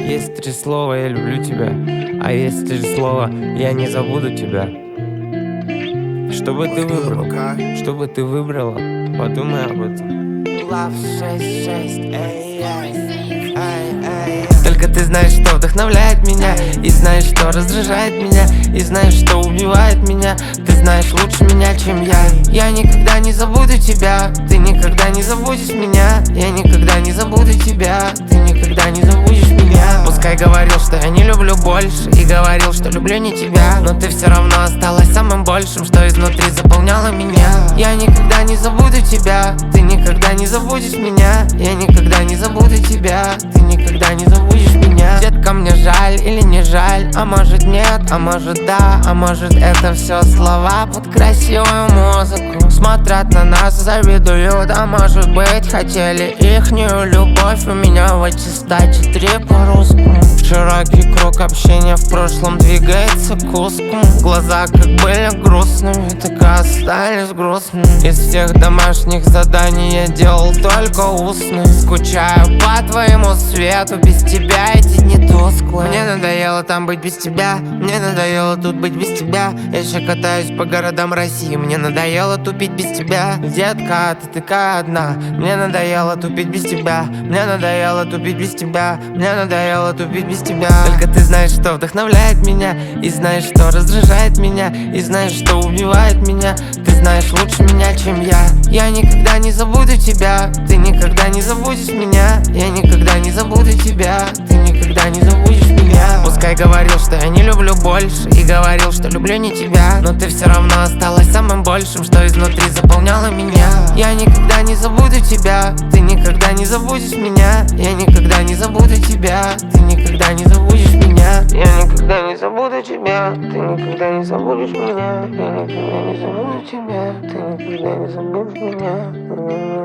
Есть 3 слова «я люблю тебя», а есть 3 слова «я не забуду тебя». Что бы ты выбрал? Что бы ты выбрала? Подумай об этом. Love 66, только ты знаешь, что вдохновляет меня, и знаешь, что раздражает меня, и знаешь, что убивает меня. Ты знаешь лучше меня, чем я. Я никогда не забуду тебя, ты никогда не забудешь меня. Я никогда не забуду тебя, ты никогда не забудешь меня. Пускай говорил, что я не люблю больше, и говорил, что люблю не тебя, но ты все равно осталась самым большим, что изнутри заполняло меня. Я никогда не забуду тебя, ты никогда не забудешь меня. Я никогда не забуду тебя, ты никогда не забудешь меня. Детка, мне жаль или не жаль, а может нет, а может да, а может это все слова под красивую музыку. Смотрят на нас, завидуют, а может быть хотели ихнюю любовь. У меня в эти стати 3 по-русски. Широкий круг общения в прошлом двигается к узкому. Глаза как были грустными, так и остались грустными. Из всех домашних заданий я делал только устные. Скучаю по твоему свету, без тебя эти дни тусклые. Мне надоело там быть без тебя, мне надоело тут быть без тебя. Я еще катаюсь по городам России, мне надоело тупить без тебя. Детка, ты такая одна, мне надоело тупить без тебя. Мне надоело тупить без тебя, мне надоело тупить без тебя. Только ты знаешь, что вдохновляет меня, и знаешь, что раздражает меня, и знаешь, что убивает меня. Ты знаешь лучше меня, чем я. Я никогда не забуду тебя, ты никогда не забудешь меня. Я никогда не забуду тебя, ты никогда не забудешь меня. Пускай говорил, что я не люблю больше, и говорил, что люблю не тебя, но ты все равно осталась самым большим, что изнутри заполняло меня. Я никогда не забуду тебя, ты никогда не забудешь меня. Я никогда не забуду тебя, ты никогда не забудешь меня. Я никогда не забуду тебя, ты никогда не забудешь меня. Я никогда не забуду тебя, ты никогда не забудешь меня.